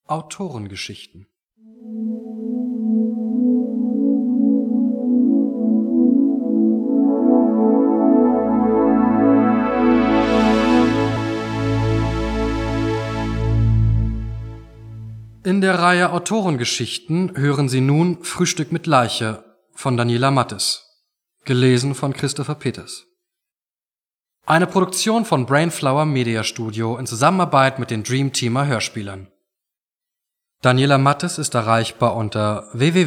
Autorengeschichten. In der Reihe Autorengeschichten hören Sie nun Frühstück mit Leiche von Daniela Mattes, gelesen von Christopher Peters. Eine Produktion von Brainflower Media Studio in Zusammenarbeit mit den Dreamteamer Hörspielern. Daniela Mattes ist erreichbar unter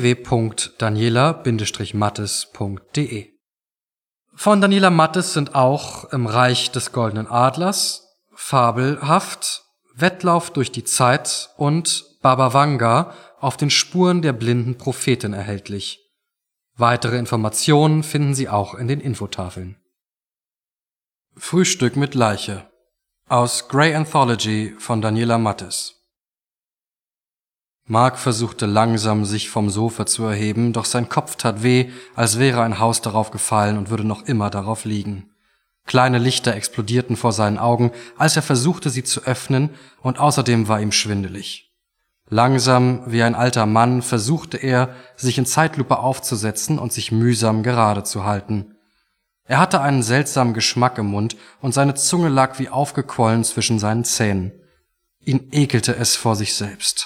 www.daniela-mattes.de. Von Daniela Mattes sind auch Im Reich des Goldenen Adlers, Fabelhaft, Wettlauf durch die Zeit und Baba Vanga auf den Spuren der blinden Prophetin erhältlich. Weitere Informationen finden Sie auch in den Infotafeln. Frühstück mit Leiche aus Grey Anthology von Daniela Mattes. Mark versuchte langsam, sich vom Sofa zu erheben, doch sein Kopf tat weh, als wäre ein Haus darauf gefallen und würde noch immer darauf liegen. Kleine Lichter explodierten vor seinen Augen, als er versuchte, sie zu öffnen, und außerdem war ihm schwindelig. Langsam, wie ein alter Mann, versuchte er, sich in Zeitlupe aufzusetzen und sich mühsam gerade zu halten. Er hatte einen seltsamen Geschmack im Mund und seine Zunge lag wie aufgequollen zwischen seinen Zähnen. Ihn ekelte es vor sich selbst.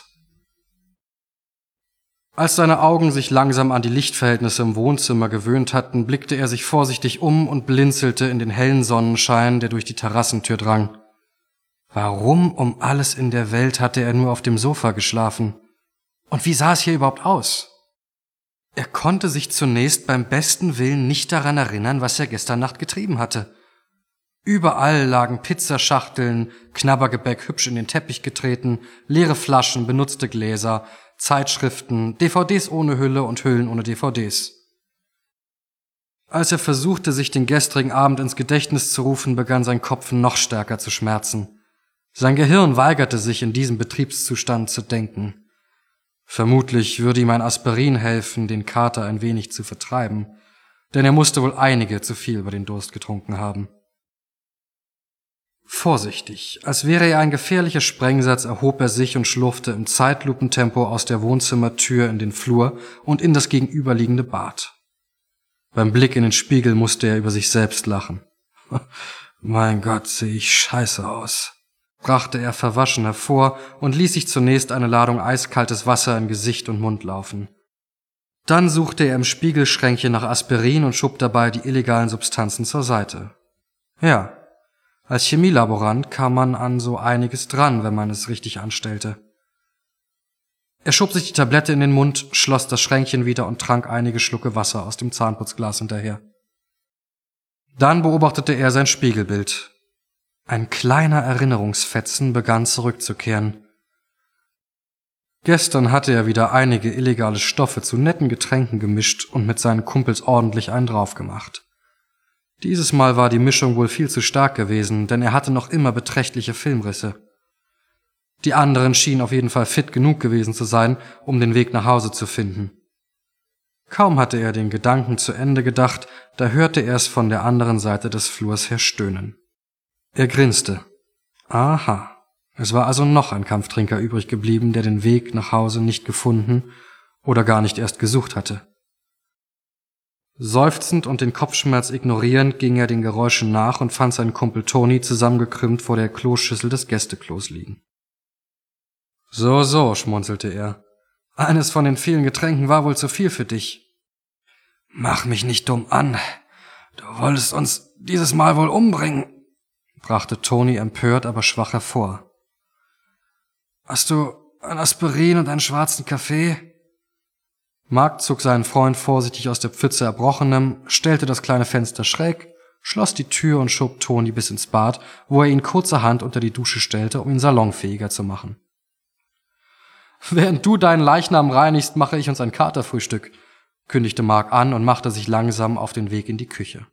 Als seine Augen sich langsam an die Lichtverhältnisse im Wohnzimmer gewöhnt hatten, blickte er sich vorsichtig um und blinzelte in den hellen Sonnenschein, der durch die Terrassentür drang. Warum um alles in der Welt hatte er nur auf dem Sofa geschlafen? Und wie sah es hier überhaupt aus? Er konnte sich zunächst beim besten Willen nicht daran erinnern, was er gestern Nacht getrieben hatte. Überall lagen Pizzaschachteln, Knabbergebäck hübsch in den Teppich getreten, leere Flaschen, benutzte Gläser, Zeitschriften, DVDs ohne Hülle und Hüllen ohne DVDs. Als er versuchte, sich den gestrigen Abend ins Gedächtnis zu rufen, begann sein Kopf noch stärker zu schmerzen. Sein Gehirn weigerte sich, in diesem Betriebszustand zu denken. Vermutlich würde ihm ein Aspirin helfen, den Kater ein wenig zu vertreiben, denn er musste wohl einige zu viel über den Durst getrunken haben. Vorsichtig, als wäre er ein gefährlicher Sprengsatz, erhob er sich und schlurfte im Zeitlupentempo aus der Wohnzimmertür in den Flur und in das gegenüberliegende Bad. Beim Blick in den Spiegel musste er über sich selbst lachen. Mein Gott, sehe ich scheiße aus, brachte er verwaschen hervor und ließ sich zunächst eine Ladung eiskaltes Wasser in Gesicht und Mund laufen. Dann suchte er im Spiegelschränkchen nach Aspirin und schob dabei die illegalen Substanzen zur Seite. Ja, als Chemielaborant kam man an so einiges dran, wenn man es richtig anstellte. Er schob sich die Tablette in den Mund, schloss das Schränkchen wieder und trank einige Schlucke Wasser aus dem Zahnputzglas hinterher. Dann beobachtete er sein Spiegelbild. Ein kleiner Erinnerungsfetzen begann zurückzukehren. Gestern hatte er wieder einige illegale Stoffe zu netten Getränken gemischt und mit seinen Kumpels ordentlich einen draufgemacht. Dieses Mal war die Mischung wohl viel zu stark gewesen, denn er hatte noch immer beträchtliche Filmrisse. Die anderen schienen auf jeden Fall fit genug gewesen zu sein, um den Weg nach Hause zu finden. Kaum hatte er den Gedanken zu Ende gedacht, da hörte er es von der anderen Seite des Flurs her stöhnen. Er grinste. Aha, es war also noch ein Kampftrinker übrig geblieben, der den Weg nach Hause nicht gefunden oder gar nicht erst gesucht hatte. Seufzend und den Kopfschmerz ignorierend ging er den Geräuschen nach und fand seinen Kumpel Toni zusammengekrümmt vor der Kloschüssel des Gästeklos liegen. So, schmunzelte er. Eines von den vielen Getränken war wohl zu viel für dich. Mach mich nicht dumm an. Du wolltest uns dieses Mal wohl umbringen, brachte Toni empört, aber schwach hervor. Hast du ein Aspirin und einen schwarzen Kaffee? Mark zog seinen Freund vorsichtig aus der Pfütze Erbrochenem, stellte das kleine Fenster schräg, schloss die Tür und schob Toni bis ins Bad, wo er ihn kurzerhand unter die Dusche stellte, um ihn salonfähiger zu machen. Während du deinen Leichnam reinigst, mache ich uns ein Katerfrühstück, kündigte Mark an und machte sich langsam auf den Weg in die Küche.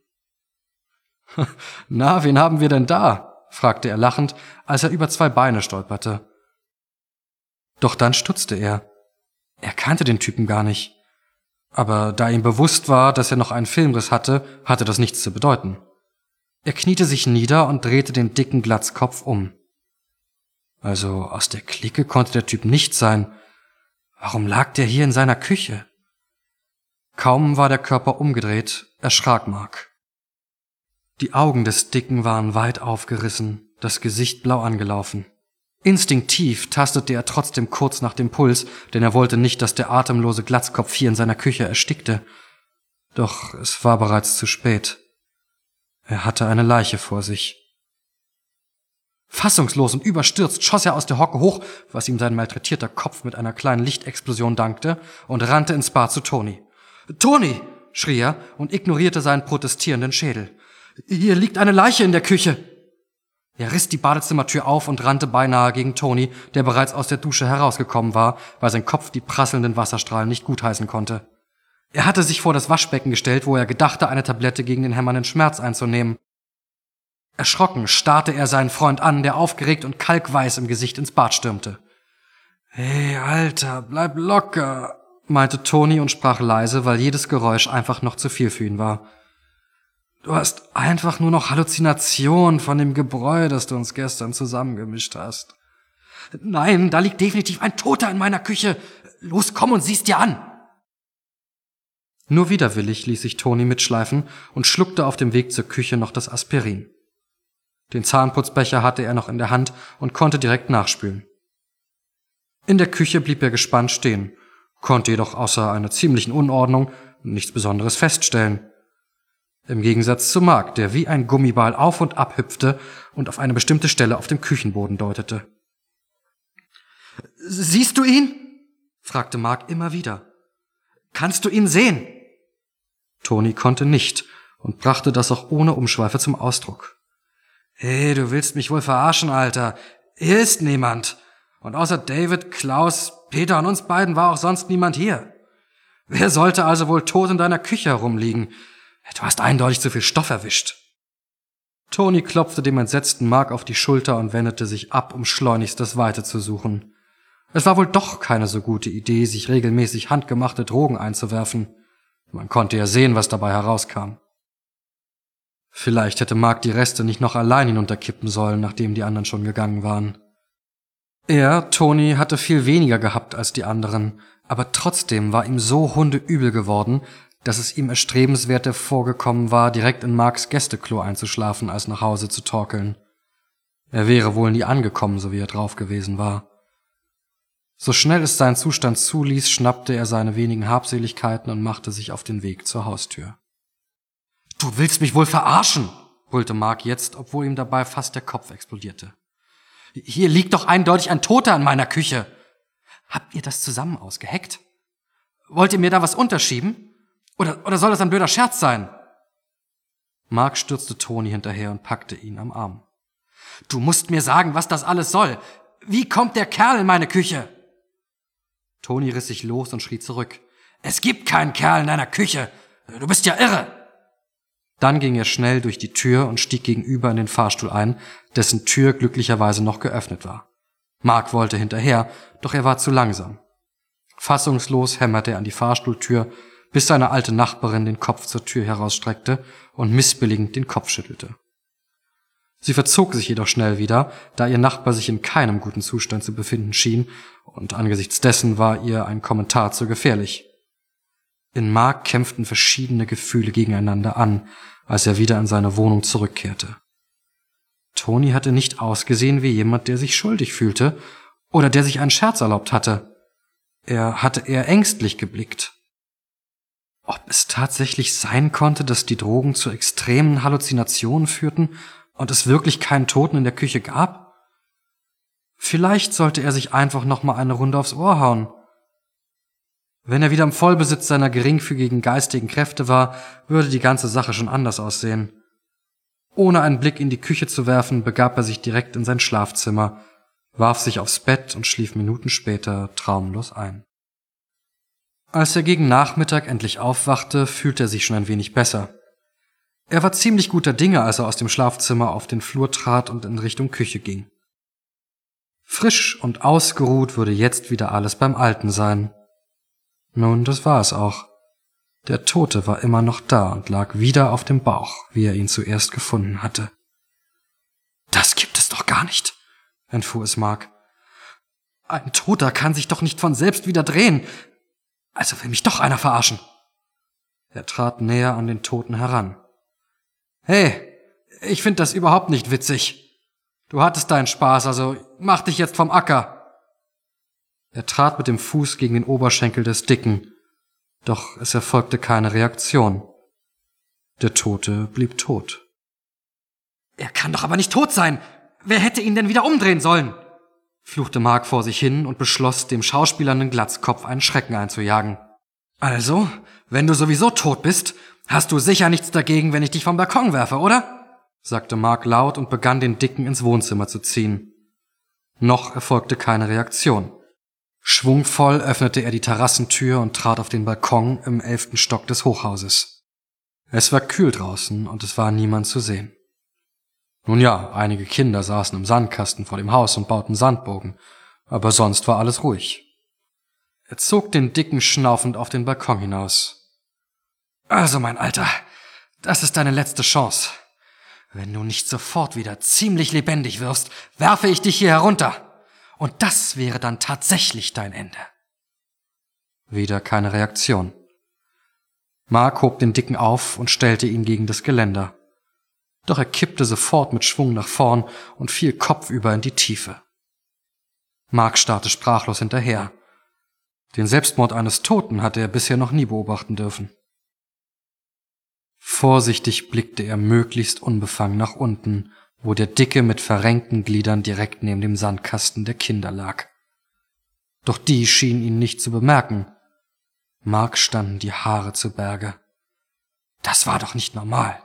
Na, wen haben wir denn da? Fragte er lachend, als er über 2 Beine stolperte. Doch dann stutzte er. Er kannte den Typen gar nicht. Aber da ihm bewusst war, dass er noch einen Filmriss hatte, hatte das nichts zu bedeuten. Er kniete sich nieder und drehte den dicken Glatzkopf um. Also aus der Clique konnte der Typ nicht sein. Warum lag der hier in seiner Küche? Kaum war der Körper umgedreht, erschrak Mark. Die Augen des Dicken waren weit aufgerissen, das Gesicht blau angelaufen. Instinktiv tastete er trotzdem kurz nach dem Puls, denn er wollte nicht, dass der atemlose Glatzkopf hier in seiner Küche erstickte. Doch es war bereits zu spät. Er hatte eine Leiche vor sich. Fassungslos und überstürzt schoss er aus der Hocke hoch, was ihm sein malträtierter Kopf mit einer kleinen Lichtexplosion dankte, und rannte ins Bad zu Toni. »Toni!« schrie er und ignorierte seinen protestierenden Schädel. »Hier liegt eine Leiche in der Küche!« Er riss die Badezimmertür auf und rannte beinahe gegen Toni, der bereits aus der Dusche herausgekommen war, weil sein Kopf die prasselnden Wasserstrahlen nicht gutheißen konnte. Er hatte sich vor das Waschbecken gestellt, wo er gedachte, eine Tablette gegen den hämmernden Schmerz einzunehmen. Erschrocken starrte er seinen Freund an, der aufgeregt und kalkweiß im Gesicht ins Bad stürmte. »Hey, Alter, bleib locker«, meinte Toni und sprach leise, weil jedes Geräusch einfach noch zu viel für ihn war. »Du hast einfach nur noch Halluzinationen von dem Gebräu, das du uns gestern zusammengemischt hast.« »Nein, da liegt definitiv ein Toter in meiner Küche. Los, komm und sieh's dir an!« Nur widerwillig ließ sich Toni mitschleifen und schluckte auf dem Weg zur Küche noch das Aspirin. Den Zahnputzbecher hatte er noch in der Hand und konnte direkt nachspülen. In der Küche blieb er gespannt stehen, konnte jedoch außer einer ziemlichen Unordnung nichts Besonderes feststellen. Im Gegensatz zu Mark, der wie ein Gummiball auf und ab hüpfte und auf eine bestimmte Stelle auf dem Küchenboden deutete. »Siehst du ihn?« fragte Mark immer wieder. »Kannst du ihn sehen?« Toni konnte nicht und brachte das auch ohne Umschweife zum Ausdruck. »Hey, du willst mich wohl verarschen, Alter. Hier ist niemand. Und außer David, Klaus, Peter und uns beiden war auch sonst niemand hier. Wer sollte also wohl tot in deiner Küche herumliegen? Du hast eindeutig zu viel Stoff erwischt.« Toni klopfte dem entsetzten Mark auf die Schulter und wendete sich ab, um schleunigst das Weite zu suchen. Es war wohl doch keine so gute Idee, sich regelmäßig handgemachte Drogen einzuwerfen. Man konnte ja sehen, was dabei herauskam. Vielleicht hätte Mark die Reste nicht noch allein hinunterkippen sollen, nachdem die anderen schon gegangen waren. Er, Toni, hatte viel weniger gehabt als die anderen, aber trotzdem war ihm so hundeübel geworden, dass es ihm erstrebenswerter vorgekommen war, direkt in Marks Gästeklo einzuschlafen, als nach Hause zu torkeln. Er wäre wohl nie angekommen, so wie er drauf gewesen war. So schnell es sein Zustand zuließ, schnappte er seine wenigen Habseligkeiten und machte sich auf den Weg zur Haustür. »Du willst mich wohl verarschen«, brüllte Mark jetzt, obwohl ihm dabei fast der Kopf explodierte. »Hier liegt doch eindeutig ein Toter in meiner Küche. Habt ihr das zusammen ausgeheckt? Wollt ihr mir da was unterschieben? Oder soll das ein blöder Scherz sein?« Mark stürzte Toni hinterher und packte ihn am Arm. »Du musst mir sagen, was das alles soll. Wie kommt der Kerl in meine Küche?« Toni riss sich los und schrie zurück. »Es gibt keinen Kerl in deiner Küche. Du bist ja irre!« Dann ging er schnell durch die Tür und stieg gegenüber in den Fahrstuhl ein, dessen Tür glücklicherweise noch geöffnet war. Mark wollte hinterher, doch er war zu langsam. Fassungslos hämmerte er an die Fahrstuhltür, bis seine alte Nachbarin den Kopf zur Tür herausstreckte und missbilligend den Kopf schüttelte. Sie verzog sich jedoch schnell wieder, da ihr Nachbar sich in keinem guten Zustand zu befinden schien, und angesichts dessen war ihr ein Kommentar zu gefährlich. In Mark kämpften verschiedene Gefühle gegeneinander an, als er wieder in seine Wohnung zurückkehrte. Toni hatte nicht ausgesehen wie jemand, der sich schuldig fühlte oder der sich einen Scherz erlaubt hatte. Er hatte eher ängstlich geblickt. Ob es tatsächlich sein konnte, dass die Drogen zu extremen Halluzinationen führten und es wirklich keinen Toten in der Küche gab? Vielleicht sollte er sich einfach noch mal eine Runde aufs Ohr hauen. Wenn er wieder im Vollbesitz seiner geringfügigen geistigen Kräfte war, würde die ganze Sache schon anders aussehen. Ohne einen Blick in die Küche zu werfen, begab er sich direkt in sein Schlafzimmer, warf sich aufs Bett und schlief Minuten später traumlos ein. Als er gegen Nachmittag endlich aufwachte, fühlte er sich schon ein wenig besser. Er war ziemlich guter Dinge, als er aus dem Schlafzimmer auf den Flur trat und in Richtung Küche ging. Frisch und ausgeruht würde jetzt wieder alles beim Alten sein. Nun, das war es auch. Der Tote war immer noch da und lag wieder auf dem Bauch, wie er ihn zuerst gefunden hatte. »Das gibt es doch gar nicht«, entfuhr es Mark. Ein Toter kann sich doch nicht von selbst wieder drehen. Also will mich doch einer verarschen. Er trat näher an den Toten heran. Hey, ich find das überhaupt nicht witzig. Du hattest deinen Spaß, also mach dich jetzt vom Acker. Er trat mit dem Fuß gegen den Oberschenkel des Dicken, doch es erfolgte keine Reaktion. Der Tote blieb tot. Er kann doch aber nicht tot sein! Wer hätte ihn denn wieder umdrehen sollen? Fluchte Mark vor sich hin und beschloss, dem schauspielernden Glatzkopf einen Schrecken einzujagen. Also, wenn du sowieso tot bist, hast du sicher nichts dagegen, wenn ich dich vom Balkon werfe, oder? Sagte Mark laut und begann, den Dicken ins Wohnzimmer zu ziehen. Noch erfolgte keine Reaktion. Schwungvoll öffnete er die Terrassentür und trat auf den Balkon im 11. Stock des Hochhauses. Es war kühl draußen und es war niemand zu sehen. Nun ja, einige Kinder saßen im Sandkasten vor dem Haus und bauten Sandburgen, aber sonst war alles ruhig. Er zog den Dicken schnaufend auf den Balkon hinaus. Also, mein Alter, das ist deine letzte Chance. Wenn du nicht sofort wieder ziemlich lebendig wirst, werfe ich dich hier herunter. Und das wäre dann tatsächlich dein Ende. Wieder keine Reaktion. Mark hob den Dicken auf und stellte ihn gegen das Geländer. Doch er kippte sofort mit Schwung nach vorn und fiel kopfüber in die Tiefe. Mark starrte sprachlos hinterher. Den Selbstmord eines Toten hatte er bisher noch nie beobachten dürfen. Vorsichtig blickte er möglichst unbefangen nach unten, wo der Dicke mit verrenkten Gliedern direkt neben dem Sandkasten der Kinder lag. Doch die schienen ihn nicht zu bemerken. Mark standen die Haare zu Berge. Das war doch nicht normal.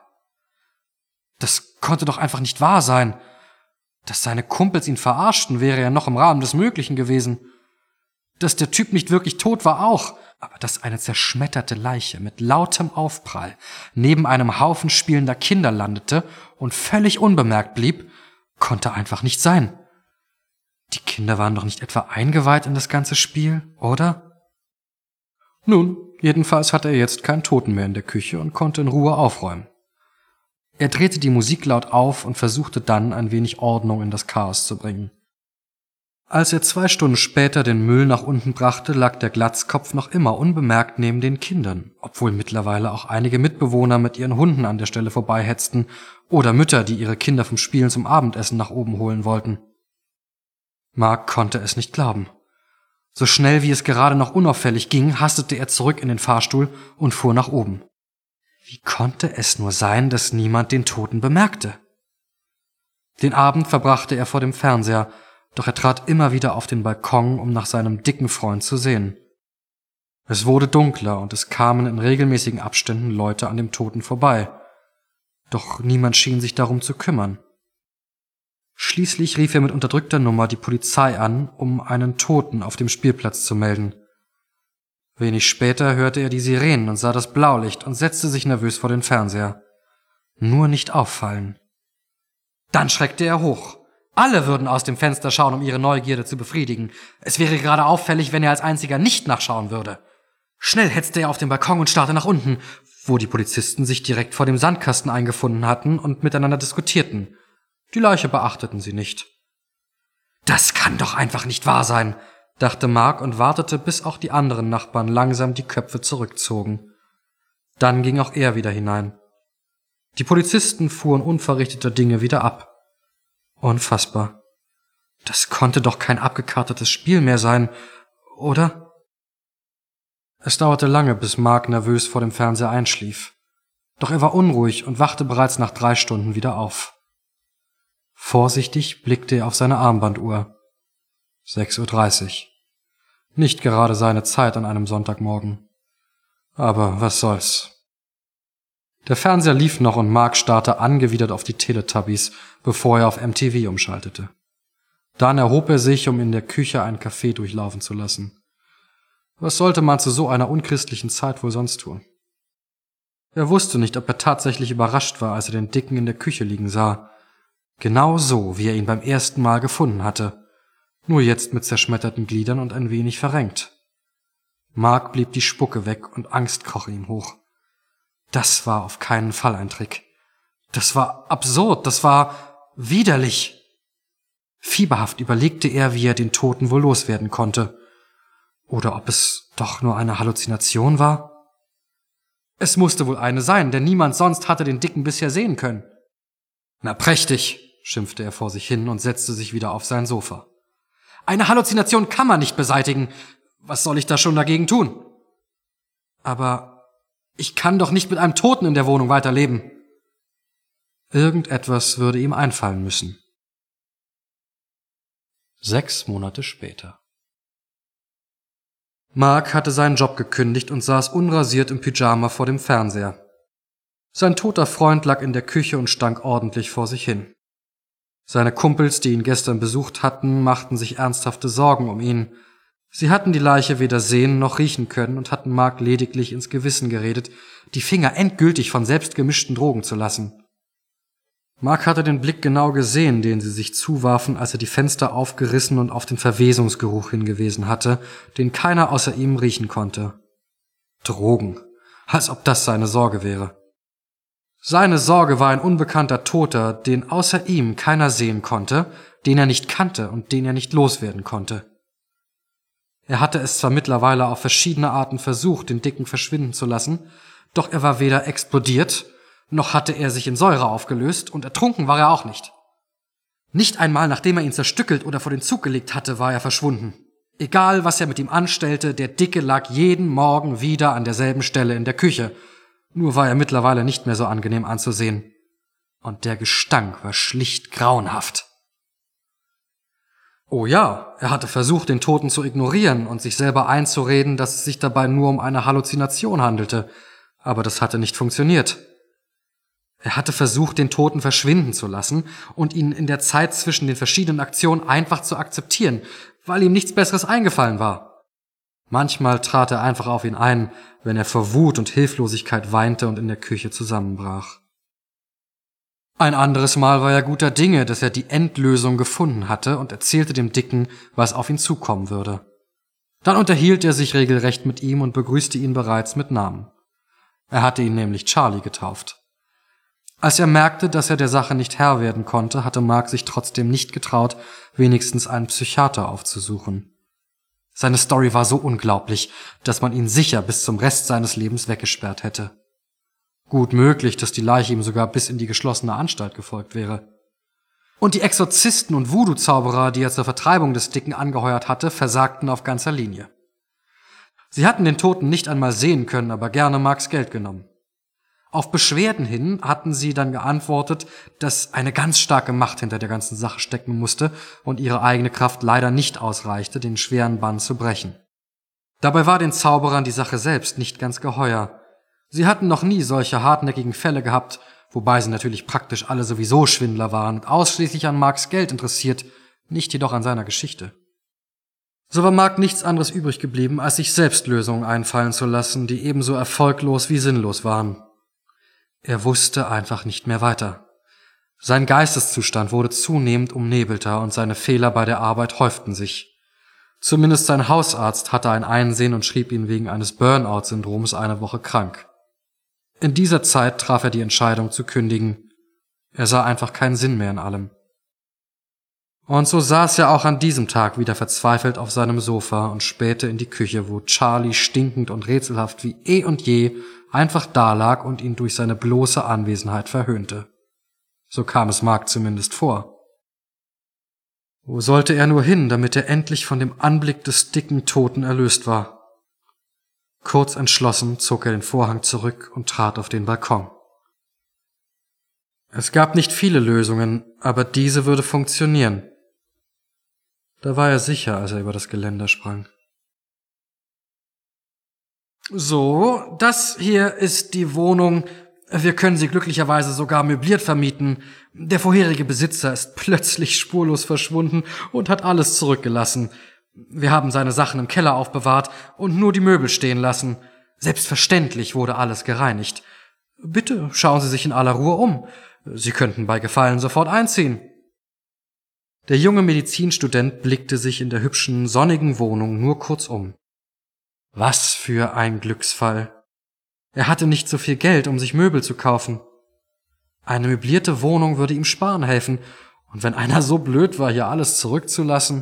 Das konnte doch einfach nicht wahr sein. Dass seine Kumpels ihn verarschten, wäre ja noch im Rahmen des Möglichen gewesen. Dass der Typ nicht wirklich tot war auch, aber dass eine zerschmetterte Leiche mit lautem Aufprall neben einem Haufen spielender Kinder landete und völlig unbemerkt blieb, konnte einfach nicht sein. Die Kinder waren doch nicht etwa eingeweiht in das ganze Spiel, oder? Nun, jedenfalls hatte er jetzt keinen Toten mehr in der Küche und konnte in Ruhe aufräumen. Er drehte die Musik laut auf und versuchte dann, ein wenig Ordnung in das Chaos zu bringen. Als er 2 Stunden später den Müll nach unten brachte, lag der Glatzkopf noch immer unbemerkt neben den Kindern, obwohl mittlerweile auch einige Mitbewohner mit ihren Hunden an der Stelle vorbeihetzten oder Mütter, die ihre Kinder vom Spielen zum Abendessen nach oben holen wollten. Mark konnte es nicht glauben. So schnell wie es gerade noch unauffällig ging, hastete er zurück in den Fahrstuhl und fuhr nach oben. Wie konnte es nur sein, dass niemand den Toten bemerkte? Den Abend verbrachte er vor dem Fernseher, doch er trat immer wieder auf den Balkon, um nach seinem dicken Freund zu sehen. Es wurde dunkler und es kamen in regelmäßigen Abständen Leute an dem Toten vorbei. Doch niemand schien sich darum zu kümmern. Schließlich rief er mit unterdrückter Nummer die Polizei an, um einen Toten auf dem Spielplatz zu melden. Wenig später hörte er die Sirenen und sah das Blaulicht und setzte sich nervös vor den Fernseher. Nur nicht auffallen. Dann schreckte er hoch. Alle würden aus dem Fenster schauen, um ihre Neugierde zu befriedigen. Es wäre gerade auffällig, wenn er als einziger nicht nachschauen würde. Schnell hetzte er auf den Balkon und starrte nach unten, wo die Polizisten sich direkt vor dem Sandkasten eingefunden hatten und miteinander diskutierten. Die Leiche beachteten sie nicht. Das kann doch einfach nicht wahr sein, dachte Mark und wartete, bis auch die anderen Nachbarn langsam die Köpfe zurückzogen. Dann ging auch er wieder hinein. Die Polizisten fuhren unverrichteter Dinge wieder ab. Unfassbar. Das konnte doch kein abgekartetes Spiel mehr sein, oder? Es dauerte lange, bis Mark nervös vor dem Fernseher einschlief. Doch er war unruhig und wachte bereits nach 3 Stunden wieder auf. Vorsichtig blickte er auf seine Armbanduhr. 6:30 Uhr. Nicht gerade seine Zeit an einem Sonntagmorgen. Aber was soll's. Der Fernseher lief noch und Mark starrte angewidert auf die Teletubbies, bevor er auf MTV umschaltete. Dann erhob er sich, um in der Küche einen Kaffee durchlaufen zu lassen. Was sollte man zu so einer unchristlichen Zeit wohl sonst tun? Er wusste nicht, ob er tatsächlich überrascht war, als er den Dicken in der Küche liegen sah. Genau so, wie er ihn beim ersten Mal gefunden hatte. Nur jetzt mit zerschmetterten Gliedern und ein wenig verrenkt. Mark blieb die Spucke weg und Angst kroch ihm hoch. Das war auf keinen Fall ein Trick. Das war absurd, das war widerlich. Fieberhaft überlegte er, wie er den Toten wohl loswerden konnte. Oder ob es doch nur eine Halluzination war? Es musste wohl eine sein, denn niemand sonst hatte den Dicken bisher sehen können. »Na prächtig«, schimpfte er vor sich hin und setzte sich wieder auf sein Sofa. »Eine Halluzination kann man nicht beseitigen. Was soll ich da schon dagegen tun? Aber ich kann doch nicht mit einem Toten in der Wohnung weiterleben.« Irgendetwas würde ihm einfallen müssen. 6 Monate später. Mark hatte seinen Job gekündigt und saß unrasiert im Pyjama vor dem Fernseher. Sein toter Freund lag in der Küche und stank ordentlich vor sich hin. Seine Kumpels, die ihn gestern besucht hatten, machten sich ernsthafte Sorgen um ihn. Sie hatten die Leiche weder sehen noch riechen können und hatten Mark lediglich ins Gewissen geredet, die Finger endgültig von selbstgemischten Drogen zu lassen. Mark hatte den Blick genau gesehen, den sie sich zuwarfen, als er die Fenster aufgerissen und auf den Verwesungsgeruch hingewiesen hatte, den keiner außer ihm riechen konnte. Drogen, als ob das seine Sorge wäre. Seine Sorge war ein unbekannter Toter, den außer ihm keiner sehen konnte, den er nicht kannte und den er nicht loswerden konnte. Er hatte es zwar mittlerweile auf verschiedene Arten versucht, den Dicken verschwinden zu lassen, doch er war weder explodiert, noch hatte er sich in Säure aufgelöst und ertrunken war er auch nicht. Nicht einmal nachdem er ihn zerstückelt oder vor den Zug gelegt hatte, war er verschwunden. Egal, was er mit ihm anstellte, der Dicke lag jeden Morgen wieder an derselben Stelle in der Küche. Nur war er mittlerweile nicht mehr so angenehm anzusehen. Und der Gestank war schlicht grauenhaft. Oh ja, er hatte versucht, den Toten zu ignorieren und sich selber einzureden, dass es sich dabei nur um eine Halluzination handelte. Aber das hatte nicht funktioniert. Er hatte versucht, den Toten verschwinden zu lassen und ihn in der Zeit zwischen den verschiedenen Aktionen einfach zu akzeptieren, weil ihm nichts Besseres eingefallen war. Manchmal trat er einfach auf ihn ein, wenn er vor Wut und Hilflosigkeit weinte und in der Küche zusammenbrach. Ein anderes Mal war er guter Dinge, dass er die Endlösung gefunden hatte und erzählte dem Dicken, was auf ihn zukommen würde. Dann unterhielt er sich regelrecht mit ihm und begrüßte ihn bereits mit Namen. Er hatte ihn nämlich Charlie getauft. Als er merkte, dass er der Sache nicht Herr werden konnte, hatte Mark sich trotzdem nicht getraut, wenigstens einen Psychiater aufzusuchen. Seine Story war so unglaublich, dass man ihn sicher bis zum Rest seines Lebens weggesperrt hätte. Gut möglich, dass die Leiche ihm sogar bis in die geschlossene Anstalt gefolgt wäre. Und die Exorzisten und Voodoo-Zauberer, die er zur Vertreibung des Dicken angeheuert hatte, versagten auf ganzer Linie. Sie hatten den Toten nicht einmal sehen können, aber gerne Marks Geld genommen. Auf Beschwerden hin hatten sie dann geantwortet, dass eine ganz starke Macht hinter der ganzen Sache stecken musste und ihre eigene Kraft leider nicht ausreichte, den schweren Bann zu brechen. Dabei war den Zauberern die Sache selbst nicht ganz geheuer. Sie hatten noch nie solche hartnäckigen Fälle gehabt, wobei sie natürlich praktisch alle sowieso Schwindler waren und ausschließlich an Marks Geld interessiert, nicht jedoch an seiner Geschichte. So war Mark nichts anderes übrig geblieben, als sich selbst Lösungen einfallen zu lassen, die ebenso erfolglos wie sinnlos waren. Er wusste einfach nicht mehr weiter. Sein Geisteszustand wurde zunehmend umnebelter und seine Fehler bei der Arbeit häuften sich. Zumindest sein Hausarzt hatte ein Einsehen und schrieb ihn wegen eines Burnout-Syndroms eine Woche krank. In dieser Zeit traf er die Entscheidung zu kündigen. Er sah einfach keinen Sinn mehr in allem. Und so saß er auch an diesem Tag wieder verzweifelt auf seinem Sofa und spähte in die Küche, wo Charlie stinkend und rätselhaft wie eh und je einfach dalag und ihn durch seine bloße Anwesenheit verhöhnte. So kam es Mark zumindest vor. Wo sollte er nur hin, damit er endlich von dem Anblick des dicken Toten erlöst war? Kurz entschlossen zog er den Vorhang zurück und trat auf den Balkon. Es gab nicht viele Lösungen, aber diese würde funktionieren. Da war er sicher, als er über das Geländer sprang. So, das hier ist die Wohnung. Wir können sie glücklicherweise sogar möbliert vermieten. Der vorherige Besitzer ist plötzlich spurlos verschwunden und hat alles zurückgelassen. Wir haben seine Sachen im Keller aufbewahrt und nur die Möbel stehen lassen. Selbstverständlich wurde alles gereinigt. Bitte schauen Sie sich in aller Ruhe um. Sie könnten bei Gefallen sofort einziehen. Der junge Medizinstudent blickte sich in der hübschen, sonnigen Wohnung nur kurz um. Was für ein Glücksfall. Er hatte nicht so viel Geld, um sich Möbel zu kaufen. Eine möblierte Wohnung würde ihm sparen helfen, Und wenn einer so blöd war, hier alles zurückzulassen?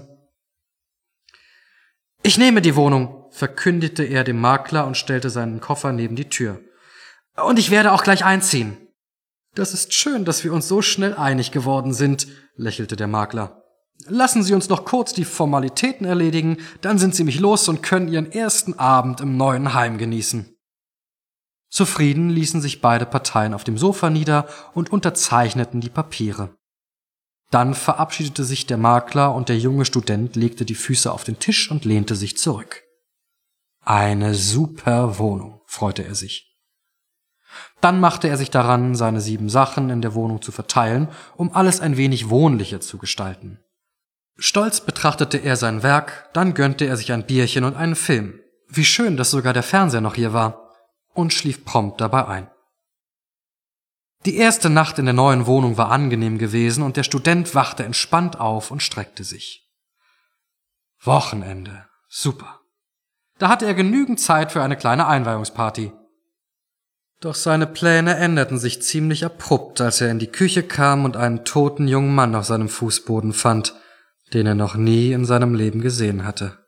»Ich nehme die Wohnung«, verkündete er dem Makler und stellte seinen Koffer neben die Tür. »Und ich werde auch gleich einziehen.« »Das ist schön, dass wir uns so schnell einig geworden sind«, lächelte der Makler. »Lassen Sie uns noch kurz die Formalitäten erledigen, dann sind Sie mich los und können Ihren ersten Abend im neuen Heim genießen.« Zufrieden ließen sich beide Parteien auf dem Sofa nieder und unterzeichneten die Papiere. Dann verabschiedete sich der Makler und der junge Student legte die Füße auf den Tisch und lehnte sich zurück. Eine super Wohnung, freute er sich. Dann machte er sich daran, seine 7 Sachen in der Wohnung zu verteilen, um alles ein wenig wohnlicher zu gestalten. Stolz betrachtete er sein Werk, dann gönnte er sich ein Bierchen und einen Film. Wie schön, dass sogar der Fernseher noch hier war. Und schlief prompt dabei ein. Die erste Nacht in der neuen Wohnung war angenehm gewesen und der Student wachte entspannt auf und streckte sich. Wochenende. Super. Da hatte er genügend Zeit für eine kleine Einweihungsparty. Doch seine Pläne änderten sich ziemlich abrupt, als er in die Küche kam und einen toten jungen Mann auf seinem Fußboden fand, den er noch nie in seinem Leben gesehen hatte.